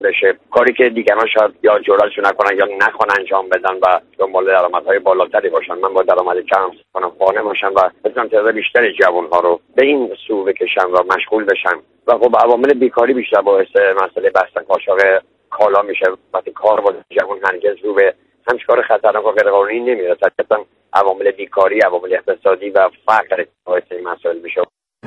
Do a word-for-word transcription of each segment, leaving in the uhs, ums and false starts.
بشه، کاری که دیگران شاید یا جرأتشو نکنن یا نخوان انجام بدن و دنبال درآمدهای بالاتری باشن. من با درآمد کم کنم قانع باشم و بتونم تعداد بیشتری جوان‌ها رو به این سو بکشم و مشغول بشن و خب عوامل بیکاری بیشتر باعث مسئله بستن قاچاق کالا میشه. وقتی کار با جوان هرگز رو به همچین کار خطرناک و غیرقانونی نمیره. طبعا عوامل بیکاری، عوامل اقتصادی و فقر باعث این مسائل میشه.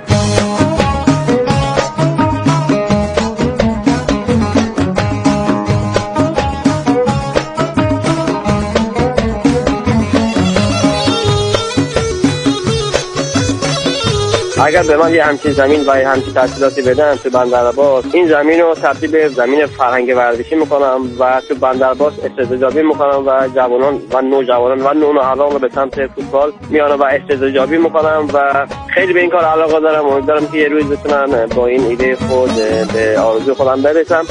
اگر به من یه همچین زمین و یه همچین تحصیلاتی بدن تو بندرعباس، این زمین رو تبدیل به زمین فرهنگ ورزشی میکنم و تو بندرعباس استعدادیابی میکنم و جوانان و نوجوانان و نونهالان رو به سمت فوتبال میارم و استعدادیابی میکنم و خیلی به این کار علاقه دارم. امیدوارم که یه روز بتونم با این ایده خود به آرزوی خودم برسم.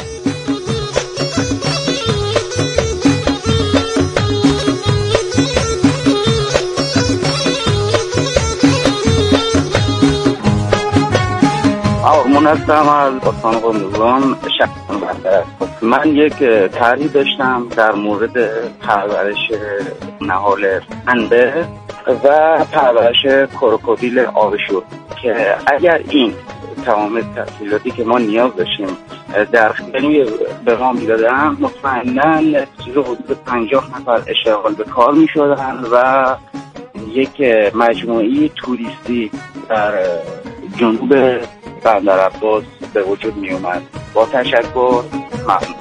آرمان هستم از استان هرمزگان شهر بندر. من یک طرحی داشتم در مورد پرورش نهال انبه و پرورش کروکودیل آبشور که اگر این تمام تحصیلاتی که ما نیاز داشتیم در خیلی به ما میدادن، مطمئناً چیز حدود پنجاه نفر اشتغال به کار میشدن و یک مجموعی توریستی در جنوب بندرعباس به وجود می اومد. با تشکر، ممنون.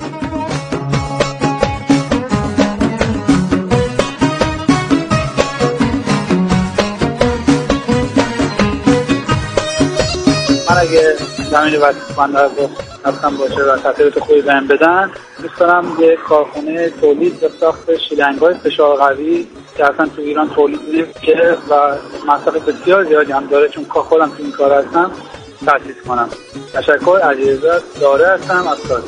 من اگه زمین وقت بندرعباس هستم باشه و تحصیلات خوبی بهم بدن، دوست دارم یه کارخونه تولید و ساخت شیلنگ‌های فشار قوی که اصلا تو ایران تولید نمیشه و مصرف بسیار زیادی هم داره، چون خودم تو این کار هستم، تأسیس کنم. تشکر. علیرضا داره هستم از کاری.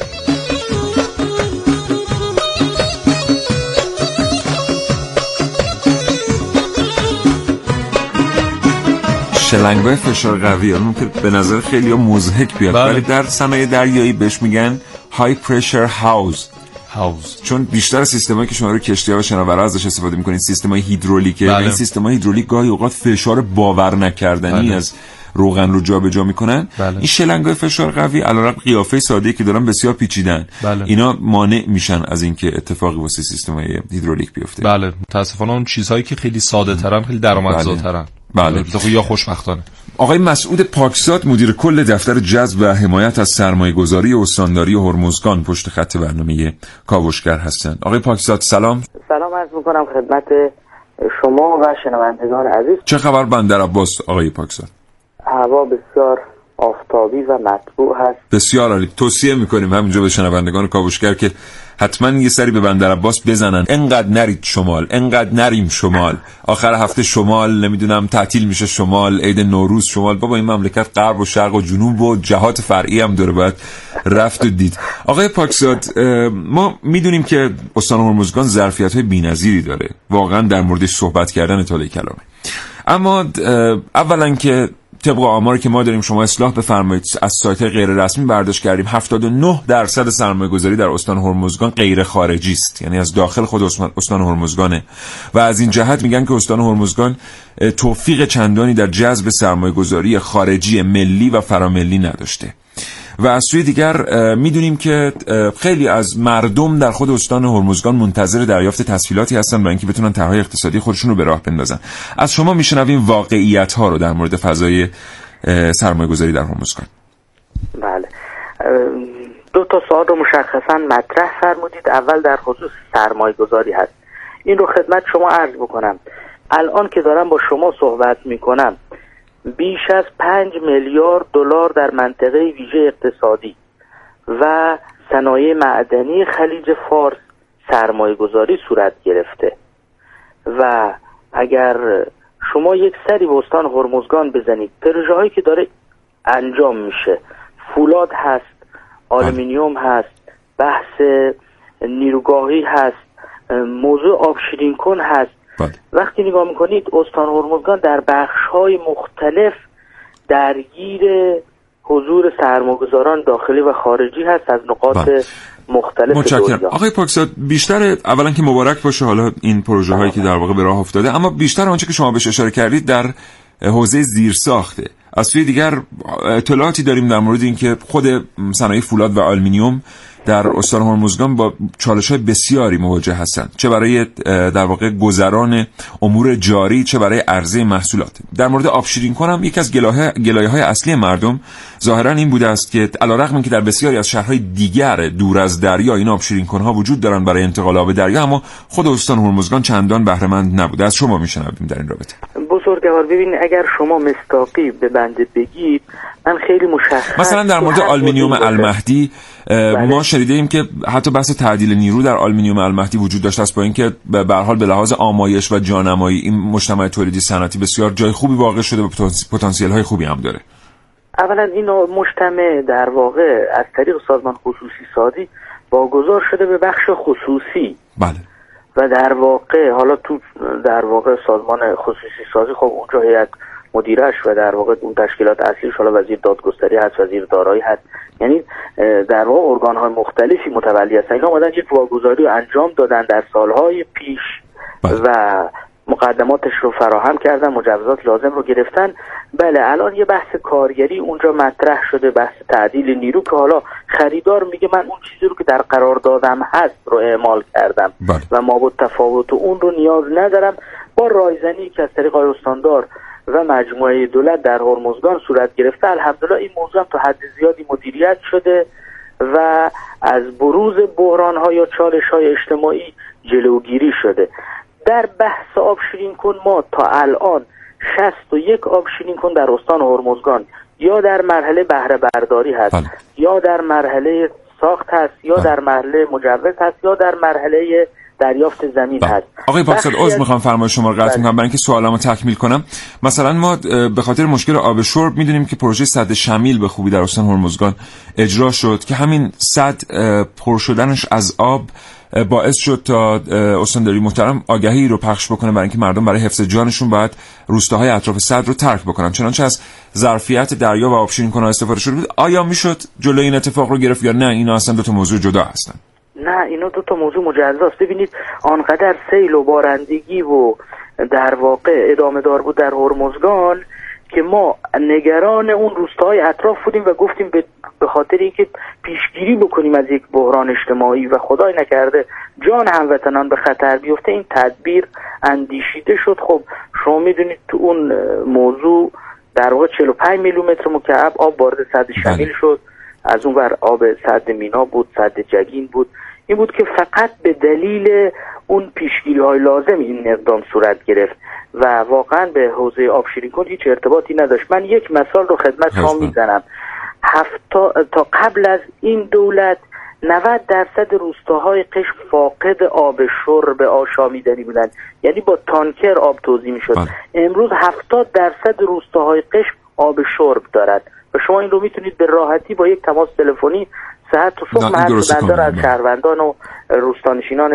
شلنگ‌های فشار قوی ممکن به نظر خیلی مضحک بیاد، ولی در صنایع دریایی بهش میگن های پرشر هاوز هاوز چون بیشتر سیستمایی که شما رو کشتی‌ها و شناورها ازش استفاده می‌کنین سیستمای هیدرولیکه. بله. این سیستمای هیدرولیک گاهی اوقات فشار باور نکردنی بله. از روغن رو جابجا میکنن. بله. این شلنگ‌های فشار قوی علیرغم قیافه ساده‌ای که دارن بسیار پیچیدن. بله. اینا مانع میشن از اینکه اتفاقی واسه سیستم‌های هیدرولیک بیفته. بله، متأسفانه اون چیزهایی که خیلی ساده‌ترن خیلی درآمدزاترن. بله. بله. یا خوشبختانه. آقای مسعود پاکزاد مدیر کل دفتر جذب و حمایت از سرمایه‌گذاری استانداری هرمزگان پشت خط برنامه کاوشگر هستند. آقای پاکزاد سلام. سلام عرض می‌کنم خدمت شما و شنوندگان عزیز. چه خبر بندرعباس آقای پاکزاد؟ هوا بسیار آفتابی و مطبوع هست. بسیار عالی. توصیه میکنیم همینجا به شنوندگان کاوشگر که حتما یه سری به بندرعباس بزنن. انقدر نرید شمال، انقدر نریم شمال. آخر هفته شمال، نمیدونم تعطیل میشه شمال، عید نوروز شمال. بابا این مملکت غرب و شرق و جنوب و جهات فرعی هم داره، باید رفت و دید. آقای پاکزاد، ما میدونیم که استان هرمزگان ظرفیت‌های بی‌نظیری داره. واقعا در موردش صحبت کردن طالع کلامه. اما اولا که طبق آماری که ما داریم، شما اصلاح بفرمایید، از سایت غیر رسمی برداشت کردیم هفتاد و نه درصد سرمایه‌گذاری در استان هرمزگان غیر خارجی است، یعنی از داخل خود استان هرمزگانه و از این جهت میگن که استان هرمزگان توفیق چندانی در جذب سرمایه‌گذاری خارجی ملی و فراملی نداشته. و از سوی دیگر میدونیم که خیلی از مردم در خود استان هرمزگان منتظر دریافت تسهیلاتی هستن برای اینکه بتونن طرحهای اقتصادی خودشون رو به راه بندازن. از شما میشنویم واقعیت ها رو در مورد فضای سرمایه‌گذاری در هرمزگان. بله، دو تا سوال رو مشخصا مطرح فرمودید. اول در خصوص سرمایه‌گذاری هست. این رو خدمت شما عرض بکنم. الان که دارم با شما صحبت میکنم بیش از پنج میلیارد دلار در منطقه ویژه اقتصادی و صنایع معدنی خلیج فارس سرمایه گذاری صورت گرفته و اگر شما یک سری به استان هرمزگان بزنید، پروژه هایی که داره انجام میشه، فولاد هست، آلومینیوم هست، بحث نیروگاهی هست، موضوع آب شیرین کن هست. وقتی نگاه میکنید استان هرمزگان در بخش‌های مختلف درگیر حضور سرمایه‌گذاران داخلی و خارجی هست از نقاط بله. مختلف متشکرم. دنیا. آقای پاکزاد، بیشتر اولا که مبارک باشه حالا این پروژه هایی که در واقع به راه افتاده، اما بیشتر آنچه که شما بهش اشاره کردید در حوزه زیرساخته. از سوی دیگر اطلاعاتی داریم در مورد اینکه خود صنایع فولاد و آلومینیوم در استان هرمزگان با چالش‌های بسیاری مواجه هستند، چه برای در واقع گذران امور جاری، چه برای عرضه محصولات. در مورد آب شیرین کنم، یکی از گلایه گلایه‌های اصلی مردم ظاهراً این بوده است که علیرغم اینکه در بسیاری از شهرهای دیگر دور از دریا این آب شیرین کنها وجود دارن برای انتقال آب دریا، اما خود استان هرمزگان چندان بهره مند نبوده. از شما میشنویم در این رابطه. بزرگوار، ببینید اگر شما مستاقی به بنده بگید، من خیلی مشخص مثلا در مورد آلومینیوم المهدی ما شنیدیم که حتی بحث تعدیل نیرو در آلومینیوم المهدی وجود داشته است، با اینکه به هر حال به لحاظ آمایش و جانمایی این مجتمع تولیدی صنعتی بسیار جای خوبی واقع شده و پتانسیل های خوبی هم داره. اولا این مجتمع در واقع از طریق سازمان خصوصی سازی واگذار شده به بخش خصوصی. بله. و در واقع حالا تو در واقع سازمان خصوصی سازی خب اونجا هیئت مدیرش و در واقع اون تشکیلات اصلیش حالا وزیر دادگستری هست، وزیر دارایی هست، یعنی در واقع ارگان‌های مختلفی متولی هستن. اینا اومدن یک واگذاری رو انجام دادن در سالهای پیش بله. و مقدماتش رو فراهم کردن، مجوزات لازم رو گرفتن. بله الان یه بحث کارگری اونجا مطرح شده، بحث تعدیل نیرو که حالا خریدار میگه من اون چیزی رو که در قرار دادم هست رو اعمال کردم بله. و ما با تفاوت اون رو نیاز ندارم. با رایزنی که از طریق آقای استاندار و مجموعه دولت در هرمزگان صورت گرفته، الحمدلله این موضوع هم تا حد زیادی مدیریت شده و از بروز بحران‌ها یا چالش‌های اجتماعی جلوگیری شده. در بحث آب شیرین کن ما تا الان شصت و یک آب شیرین کن در استان هرمزگان یا در مرحله بهره برداری هست بله. یا در مرحله ساخت هست یا بله. در مرحله مجوز هست یا در مرحله دریافت زمین هست. آقای پاکزاد عذر میخوام فرمایش شما رو قطع میکنم برای اینکه سوالامو تکمیل کنم. مثلا ما به خاطر مشکل آب شرب میدونیم که پروژه سد شمیل به خوبی در استان هرمزگان اجرا شد که همین سد پر شدنش از آب باعث شد تا استانداری محترم آگاهی رو پخش بکنه برای اینکه مردم برای حفظ جانشون باید روستاهای اطراف سد رو ترک بکنن، چنانچه از ظرفیت دریا و آب شیرین کنها استفاده شده بود. آیا میشد جلوی این اتفاق رو گرفت یا نه اینا اصلا دو تا موضوع جدا هستن؟ نه اینا دو تا موضوع مجزاست. ببینید آنقدر سیل و بارندگی و در واقع ادامه دار بود در هرمزگان که ما نگران اون روستاهای اطراف بودیم و گفتیم به خاطر اینکه پیشگیری بکنیم از یک بحران اجتماعی و خدای نکرده جان هموطنان به خطر بیفته این تدبیر اندیشیده شد. خب شما میدونید تو اون موضوع در واقع چهل و پنج میلیمتر مکعب آب وارد سد شمیل شد. از اون ور آب سد مینا بود، سد جگین بود. این بود که فقط به دلیل اون پیشگیری های لازم این اقدام صورت گرفت و واقعا به حوزه آب شیرین کن هیچ ارتباطی نداشت. من یک مثال رو خدمت شما میزنم. هفتا تا قبل از این دولت نود درصد روستاهای قشم فاقد آب شرب آشامیدنی بودن، یعنی با تانکر آب توزیع میشد. امروز هفتاد درصد روستاهای قشم آب شرب دارد و شما این رو میتونید به راحتی با یک تماس تلفنی ساعت و صبح محل از شهروندان و روستانشینان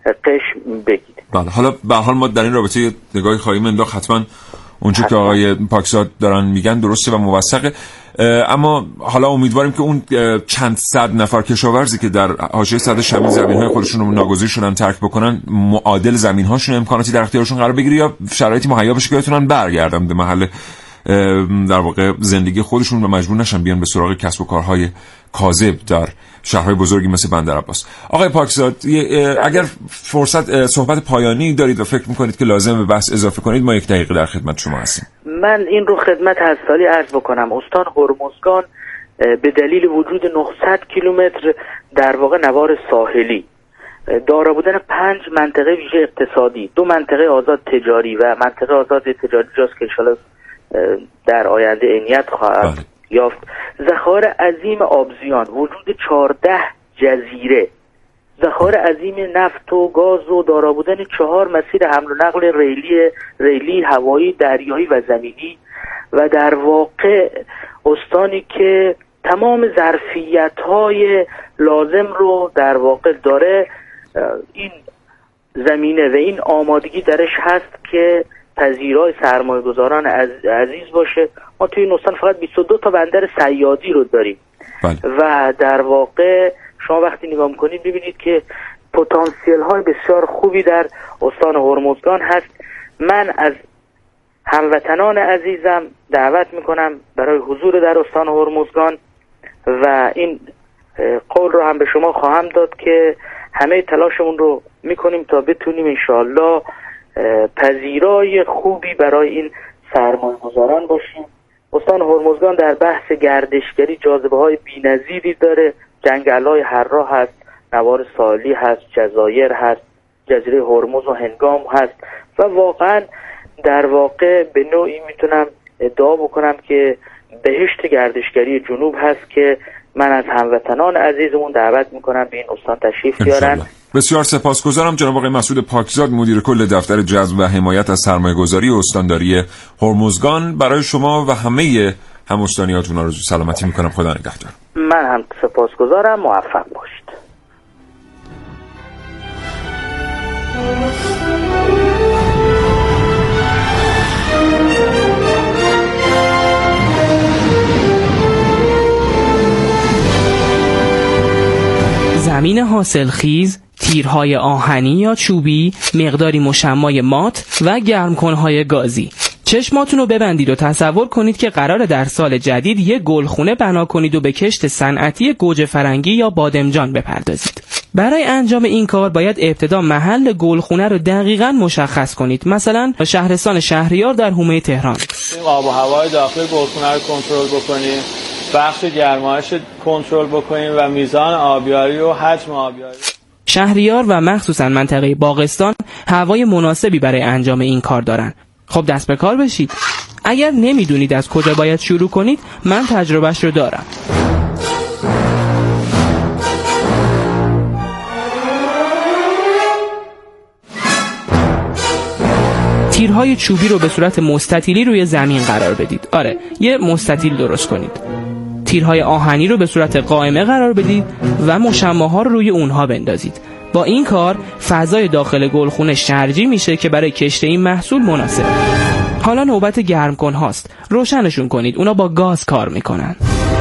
قشم بگید. بله حالا به هر حال ما در این رابطه نگاهی خواهیم انداخت. حتما اونچه که آقای پاکزاد دارن میگن درسته و موثقه، اما حالا امیدواریم که اون چند صد نفر کشاورزی که در حاشیه سد شمیل زمین‌های خودشون رو ناگزیر شدن ترک بکنن معادل زمین‌هاشون امکاناتی در اختیارشون قرار بگیره یا شرایطی مهیا بشه که بتونن برگردن به محل در واقع زندگی خودشون و مجبور نشن بیان به سراغ کسب و کارهای کاذب در شهرهای بزرگی مثل بندرعباس. آقای پاکزاد اگر فرصت صحبت پایانی دارید و فکر میکنید که لازم به بحث اضافه کنید ما یک دقیقه در خدمت شما هستیم. من این رو خدمت حضرت عرض بکنم. استان هرمزگان به دلیل وجود نهصد کیلومتر در واقع نوار ساحلی، دارا بودن پنج منطقه ویژه اقتصادی، دو منطقه آزاد تجاری و منطقه آزاد تجاری جاست که انشالله در آینده عینیت خواهد یافت، ذخایر عظیم آبزیان، وجود چهارده جزیره، ذخایر عظیم نفت و گاز و دارا بودن چهار مسیر حمل و نقل ریلی ریلی هوایی دریایی و زمینی و در واقع استانی که تمام ظرفیت‌های لازم رو در واقع داره. این زمینه و این آمادگی درش هست که پذیرای سرمایه‌گذاران عزیز باشه. ما توی این استان فقط بیست و دو تا بندر صیادی رو داریم. بله. و در واقع شما وقتی نگاه می‌کنید ببینید که پتانسیل های بسیار خوبی در استان هرمزگان هست. من از هموطنان عزیزم دعوت میکنم برای حضور در استان هرمزگان و این قول رو هم به شما خواهم داد که همه تلاشمون رو میکنیم تا بتونیم انشاءالله پذیرای خوبی برای این سرمایه‌گذاران باشیم. استان هرمزگان در بحث گردشگری جاذبه های بی‌نظیری داره. جنگل‌های حرا هست، نوار ساحلی هست، جزایر هست، جزیره هرمز و هنگام هست و واقعا در واقع به نوعی میتونم ادعا بکنم که بهشت گردشگری جنوب هست که من از هموطنان عزیزمون دعوت میکنم به این استان تشریف بیارن. بسیار سپاسگزارم جناب آقای مسعود پاکزاد، مدیر کل دفتر جذب و حمایت از سرمایه‌گذاری استانداری هرمزگان. برای شما و همه هم‌استانیاتون آرزوی سلامتی میکنم. خدا نگهدار. من هم سپاسگزارم. موفق باشید. زمین حاصلخیز، تیرهای آهنی یا چوبی، مقداری مشمای مات و گرمکنهای گازی. چشماتون رو ببندید و تصور کنید که قراره در سال جدید یک گلخونه بنا کنید و به کشت صنعتی گوجه فرنگی یا بادمجان بپردازید. برای انجام این کار باید ابتدا محل گلخونه رو دقیقاً مشخص کنید. مثلا شهرستان شهریار در حومه تهران. آب و هوای داخل گلخونه رو کنترل بکنیم، بخش گرمایش کنترل بکنیم و میزان آبیاری و حجم آبیاری. شهریار و مخصوصاً منطقه باغستان هوای مناسبی برای انجام این کار دارن. خب دست به کار بشید. اگر نمیدونید از کجا باید شروع کنید، من تجربهش رو دارم. تیرهای چوبی رو به صورت مستطیلی روی زمین قرار بدید. آره، یه مستطیل درست کنید. تیرهای آهنی رو به صورت قائمه قرار بدید و مشمع‌ها رو روی اونها بندازید. با این کار فضای داخل گلخونه شرجی میشه که برای کشت این محصول مناسب. حالا نوبت گرمکن هاست. روشنشون کنید. اونا با گاز کار میکنن.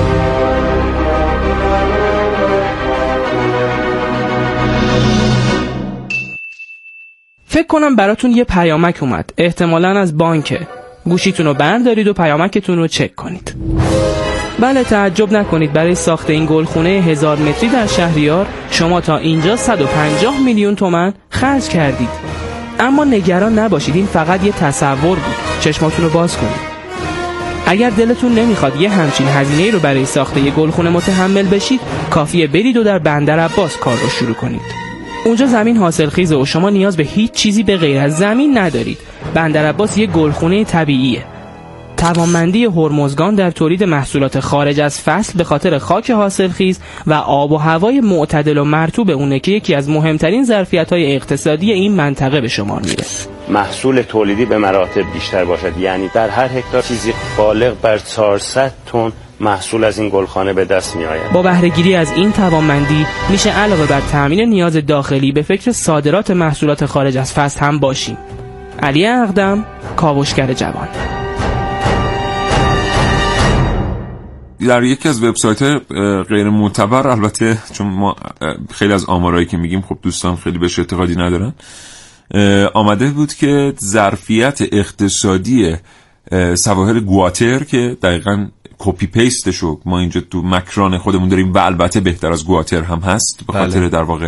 فکر کنم براتون یه پیامک اومد. احتمالاً از بانکه. گوشیتون رو بردارید و پیامکتون رو چک کنید. بله، تعجب نکنید. برای ساخت این گلخونه هزار متری در شهریار شما تا اینجا صد و پنجاه میلیون تومان خرج کردید. اما نگران نباشید، این فقط یه تصور بود. چشماتون رو باز کنید. اگر دلتون نمیخواد یه همچین هزینه‌ای رو برای ساخت یه گلخونه متحمل بشید، کافیه برید و در بندر عباس کار رو شروع کنید. اونجا زمین حاصلخیزه و شما نیاز به هیچ چیزی به غیر از زمین ندارید. بندر عباس یه گلخونه طبیعیه. توانمندی هرمزگان در تولید محصولات خارج از فصل به خاطر خاک حاصلخیز و آب و هوای معتدل و مرطوب اونه که یکی از مهمترین ظرفیت‌های اقتصادی این منطقه به شمار میره. محصول تولیدی به مراتب بیشتر باشد، یعنی در هر هکتار چیزی بالغ بر چهارصد تن محصول از این گلخانه به دست می آید. با بهره‌گیری از این توانمندی میشه علاوه بر تامین نیاز داخلی به فکر صادرات محصولات خارج از فصل هم باشیم. علی اقدم، کاوشگر جوان. در یکی از وبسایت‌های غیر معتبر، البته چون ما خیلی از آمارایی که میگیم خب دوستان خیلی بهش اعتقادی ندارن، آمده بود که ظرفیت اقتصادی سواحل گواتر که دقیقاً کپی پیستشو ما اینجا تو مکران خودمون داریم و البته بهتر از گواتر هم هست به خاطر بله. در واقع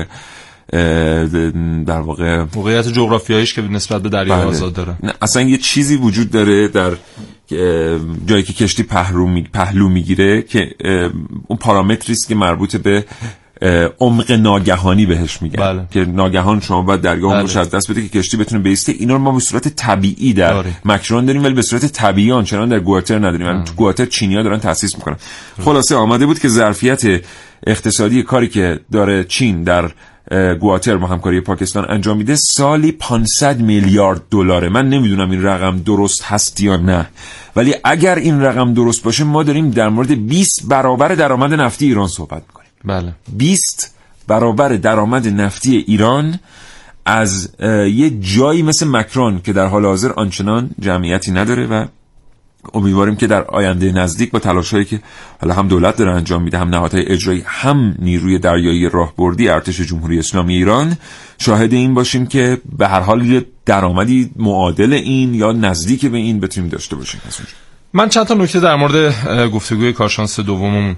در واقع موقعیت جغرافیاییش که نسبت به دریای بله. آزاد داره. اصلا یه چیزی وجود داره در جایی که کشتی پهلو می... پهلو میگیره که اون پارامتری است که مربوط به عمق ناگهانی بهش میگن بله. که ناگهان شما باید دریا بله. رو از دست بده که کشتی بتونه بیسته. اینا رو ما به صورت طبیعی در داره. مکران داریم ولی به صورت طبیعی آنچنان در گواتر نداریم. یعنی تو گواتر چینی‌ها دارن تأسیس میکنن. خلاصه آمده بود که ظرفیت اقتصادی کاری که داره چین در گواتر با همکاری پاکستان انجام میده سالی پانصد میلیارد دلاره. من نمیدونم این رقم درست هست یا نه، ولی اگر این رقم درست باشه ما داریم در مورد بیست برابر درآمد نفتی ایران صحبت میکنیم. بله. بیست برابر درآمد نفتی ایران از یه جایی مثل مکرون که در حال حاضر آنچنان جمعیتی نداره و امیدواریم که در آینده نزدیک با تلاش‌هایی که حالا هم دولت داره انجام میده، هم نهادهای اجرایی، هم نیروی دریایی راهبردی ارتش جمهوری اسلامی ایران، شاهد این باشیم که به هر حال یه درآمدی معادل این یا نزدیک به این بتونیم داشته باشیم. من چند تا نکته در مورد گفتگوی کارشناس دوممون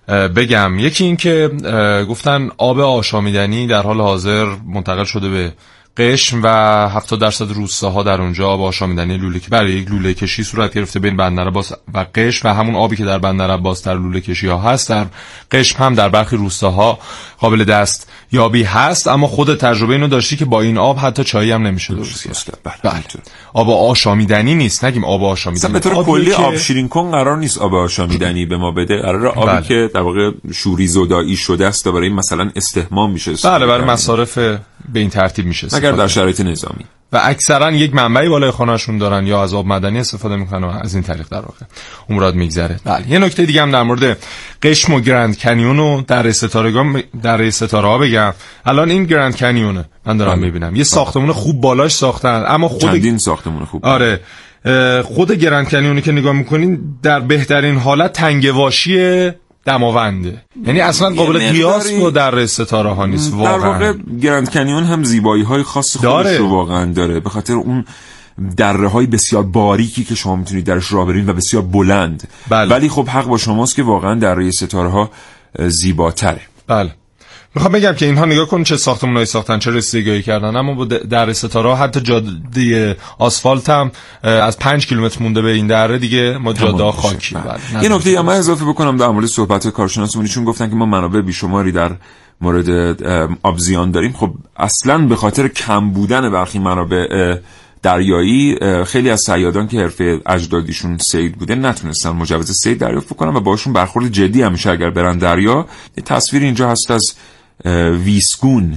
بگم. یکی این که گفتن آب آشامیدنی در حال حاضر منتقل شده به قشم و هفتاد درصد روستاها در اونجا آب آشامیدنی لوله که برای یک لوله کشی صورت گرفته بین بندرعباس و قشم و همون آبی که در بندرعباس در لوله کشی ها هست در قشم هم در برخی روستاها قابل دست یابی هست. اما خود تجربه اینو داشتی که با این آب حتی چایی هم نمیشه درست کرد. بله. آب آشامیدنی نیست، نگیم آب آشامیدنی. به طور کلی آب شیرین کن قرار نیست آب آشامیدنی به ما بده، قرار آبی بله. که در واقع شوری زدایی شده است برای مثلا استحمام میشه. بله برای مصارف به این ترتیب میشه اگر در شرایط نظامی و اکثرا یک منبعی بالای خانه‌شون دارن یا از آب معدنی استفاده میکنن و از این طریق در واقع عمرات میگذره. بله یه نکته دیگه هم در مورد قشم و گرند کنیون و در ستارگان در ستاره ها بگم. الان این گرند کنیونه من دارم میبینم یه ساختمون خوب بالاش ساختن، اما خود چندین ساختمون خوب آره خود گرند کنیونی که نگاه میکنین در بهترین حالت تنگواشی دماونده، یعنی اصلا قابل قیاس با در ستاره ها نیست واقعا. در واقع گرند کنیون هم زیبایی های خاص خودش رو واقعا داره، به خاطر اون دره های بسیار باریکی که شما میتونید درش راه برین و بسیار بلند. بله. ولی خب حق با شماست که واقعا دره ستاره ها زیباتره. بله میخوام بگم که اینها نگاه کن چه ساختمانایی ساختن، چه رسیدگی کردن، اما با در ستاره حتی جاده آسفالت هم از پنج کیلومتر مونده به این دره دیگه ما جاده خاکی. یه نکته هم اضافه بکنم در مورد صحبت کارشناسمون، چون گفتن که ما منابع بیشماری در مورد آبزیان داریم. خب اصلا به خاطر کم بودن برخی منابع دریایی خیلی از صیادان که حرفه اجدادیشون صید بوده نتونستن مجوز صید دریافت کنن و باشون برخورد جدی همیشه اگر برن دریا. یه تصویر اینجا هست از ویسکون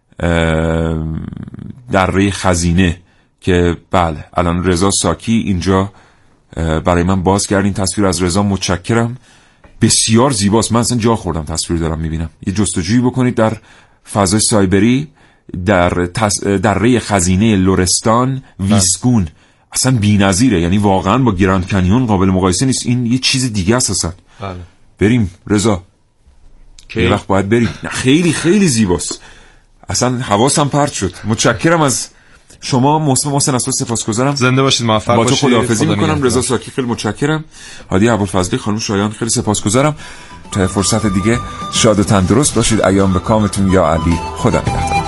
دره خزینه که بله الان رضا ساکی اینجا برای من باز کرد این تصویر. از رضا متشکرم، بسیار زیباست. من اصلا جا خوردم تصویر دارم میبینم. یه جستجویی بکنید در فضای سایبری در تس... دره خزینه لرستان ویسکون، اصلا بی‌نظیره، یعنی واقعا با گراند کنیون قابل مقایسه نیست. این یه چیز دیگه است اصلا. بله. بریم رضا یه وقت باید بریم. خیلی خیلی زیباست، اصلا حواسم پرت شد. متشکرم از شما محسن محسن اساس سپاسگزارم. زنده باشید، موفق باشید. با تو خداحافظی میکنم. رضا ساکی خیلی متشکرم. هادی ابوالفضلی، خانم شایان خیلی سپاسگزارم. تا فرصت دیگه شاد و تندرست باشید. ایام به کامتون یا علی. خدا نگهدار.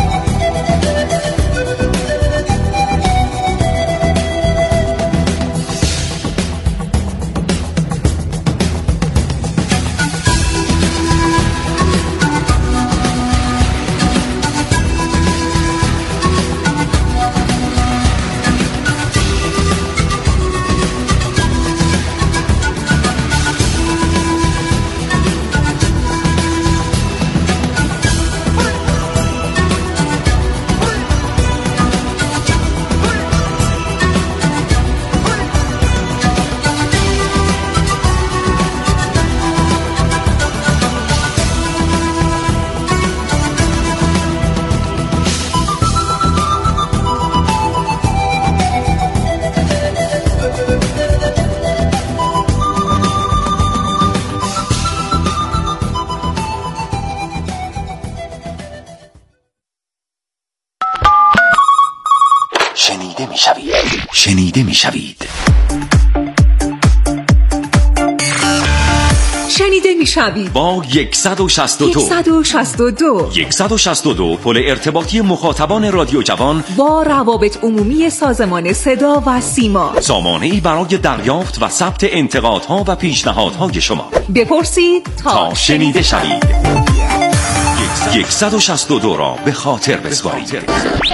شنیده می شوید. شنیده می شوید با صد و شصت و دو صد و شصت و دو صد و شصت و دو پل ارتباطی مخاطبان رادیو جوان با روابط عمومی سازمان صدا و سیما، سامانه‌ای برای دریافت و ثبت انتقادها و پیشنهادهای شما. بپرسید تا, تا شنیده شوید. صد و شصت و دو را به خاطر بسپارید.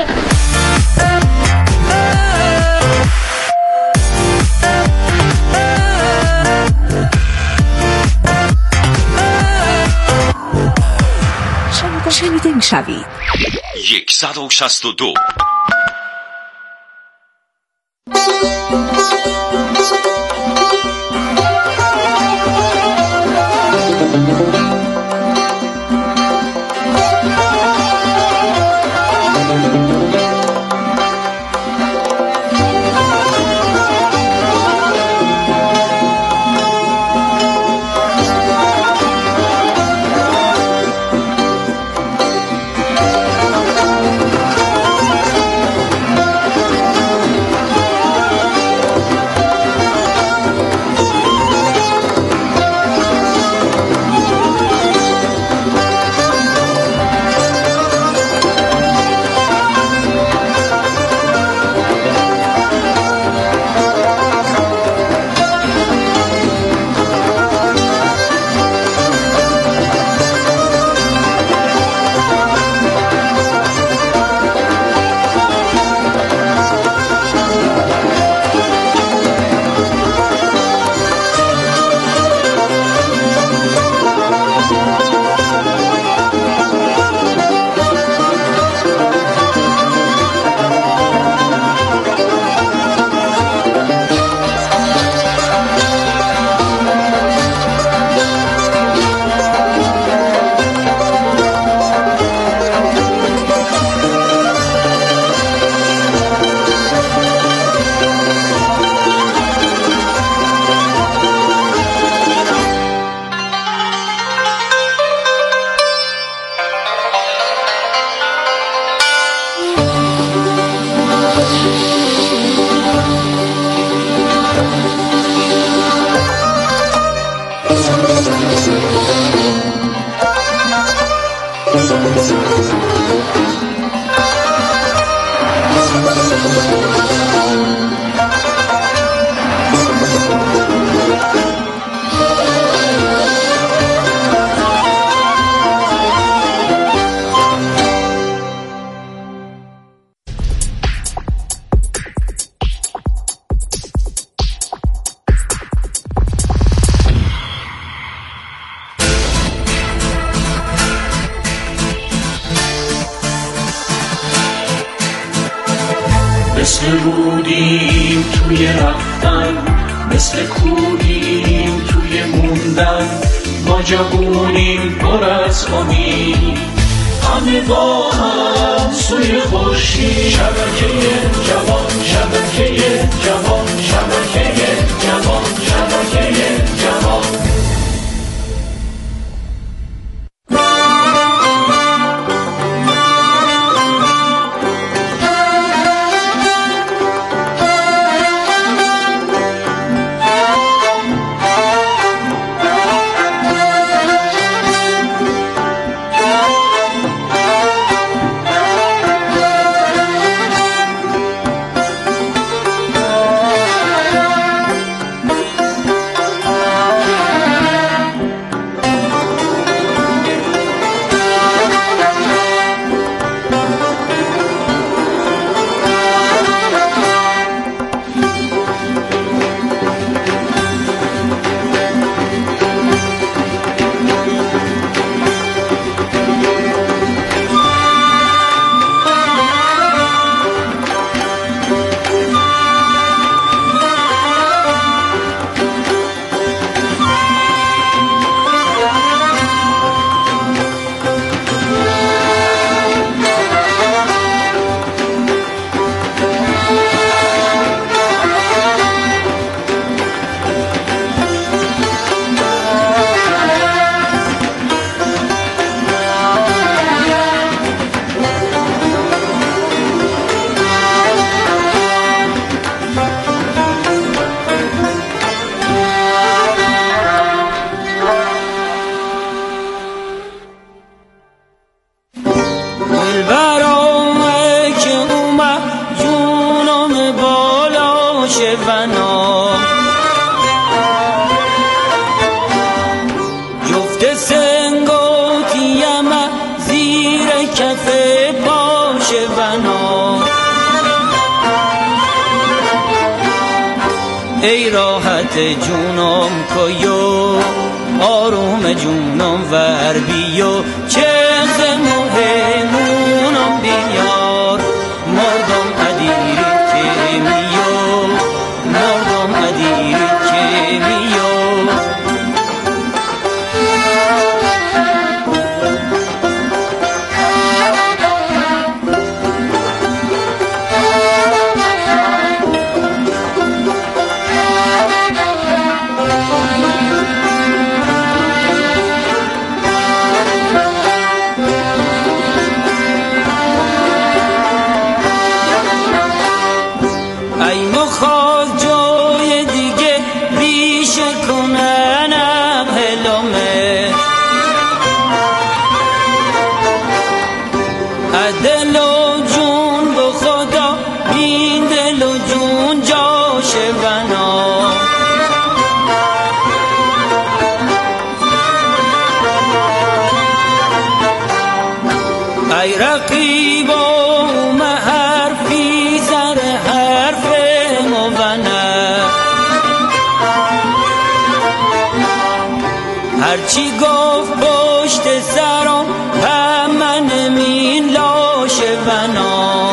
شنیده می شوید. صد و شصت و دو. مثل رودیم توی رفتن، مثل کودیم توی موندن، ما جوونیم پر از امید، همه با هم سوی خورشید. شبکه جوان، شبکه جوان، شبکه جوان، شبکه جوان. ای راحت جونم کیو آروم جونم ور بیو چه زمونم بیار مردم ادیری که میو مردم ادیری که میو هرچی گفت پشت سرم همه نمین لاشه بنا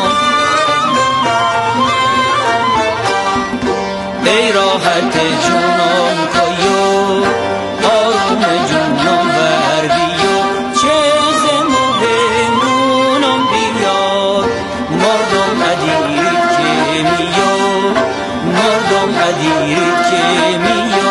ای راحت جونم کیو آروم جونم ور بیو چه زمونم بیار مردم ادیری که میو مردم ادیری که میو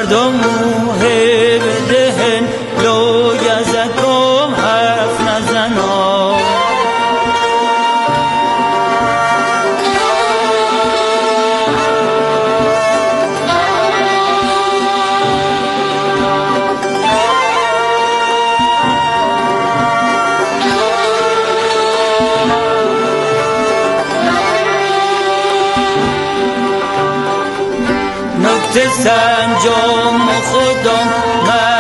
مردم موهب دهن لو یزکم حرف نزنا نکته سنجام خودم